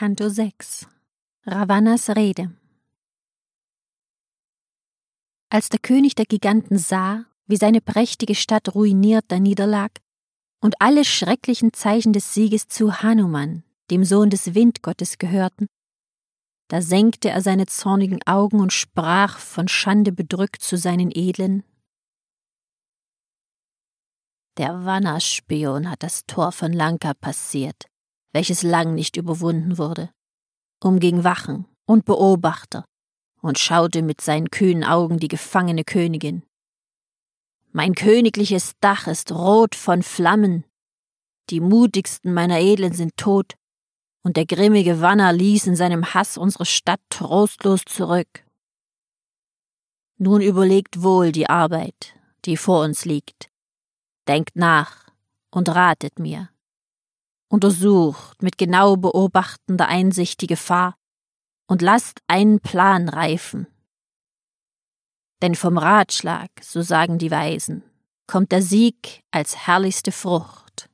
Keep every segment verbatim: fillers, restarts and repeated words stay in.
Kanto sechs. Ravannas Rede. Als der König der Giganten sah, wie seine prächtige Stadt ruiniert daniederlag und alle schrecklichen Zeichen des Sieges zu Hanuman, dem Sohn des Windgottes, gehörten, da senkte er seine zornigen Augen und sprach von Schande bedrückt zu seinen Edlen: Der Vanna-Spion hat das Tor von Lanka passiert, welches lang nicht überwunden wurde, umging Wachen und Beobachter und schaute mit seinen kühnen Augen die gefangene Königin. Mein königliches Dach ist rot von Flammen, die mutigsten meiner Edlen sind tot, und der grimmige Vanna ließ in seinem Hass unsere Stadt trostlos zurück. Nun überlegt wohl die Arbeit, die vor uns liegt. Denkt nach und ratet mir. Untersucht mit genau beobachtender Einsicht die Gefahr und lasst einen Plan reifen. Denn vom Ratschlag, so sagen die Weisen, kommt der Sieg als herrlichste Frucht.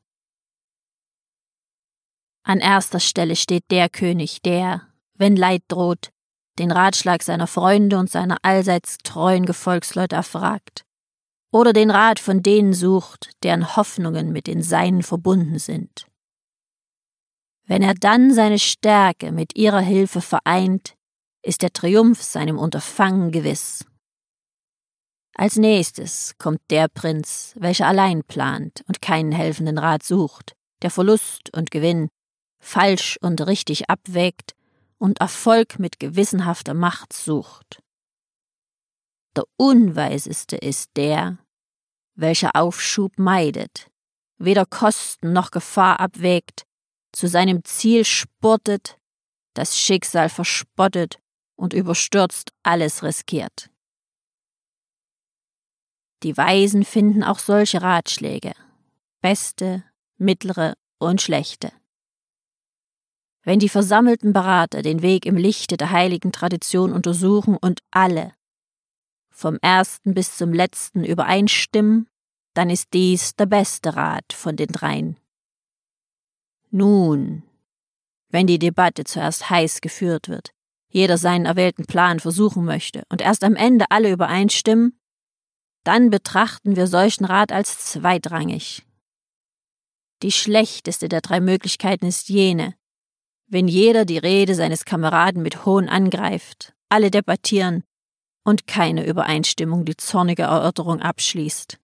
An erster Stelle steht der König, der, wenn Leid droht, den Ratschlag seiner Freunde und seiner allseits treuen Gefolgsleute erfragt oder den Rat von denen sucht, deren Hoffnungen mit den seinen verbunden sind. Wenn er dann seine Stärke mit ihrer Hilfe vereint, ist der Triumph seinem Unterfangen gewiss. Als nächstes kommt der Prinz, welcher allein plant und keinen helfenden Rat sucht, der Verlust und Gewinn falsch und richtig abwägt und Erfolg mit gewissenhafter Macht sucht. Der Unweiseste ist der, welcher Aufschub meidet, weder Kosten noch Gefahr abwägt, zu seinem Ziel spurtet, das Schicksal verspottet und überstürzt alles riskiert. Die Weisen finden auch solche Ratschläge, beste, mittlere und schlechte. Wenn die versammelten Berater den Weg im Lichte der heiligen Tradition untersuchen und alle, vom ersten bis zum letzten, übereinstimmen, dann ist dies der beste Rat von den dreien. Nun, wenn die Debatte zuerst heiß geführt wird, jeder seinen erwählten Plan versuchen möchte und erst am Ende alle übereinstimmen, dann betrachten wir solchen Rat als zweitrangig. Die schlechteste der drei Möglichkeiten ist jene, wenn jeder die Rede seines Kameraden mit Hohn angreift, alle debattieren und keine Übereinstimmung die zornige Erörterung abschließt.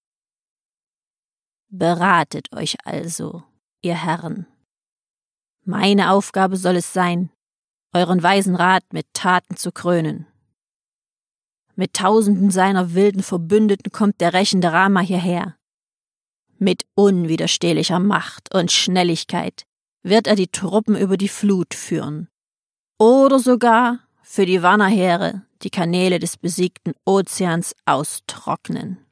Beratet euch also, ihr Herren. Meine Aufgabe soll es sein, euren weisen Rat mit Taten zu krönen. Mit Tausenden seiner wilden Verbündeten kommt der rächende Rama hierher. Mit unwiderstehlicher Macht und Schnelligkeit wird er die Truppen über die Flut führen oder sogar für die Vanna-Heere die Kanäle des besiegten Ozeans austrocknen.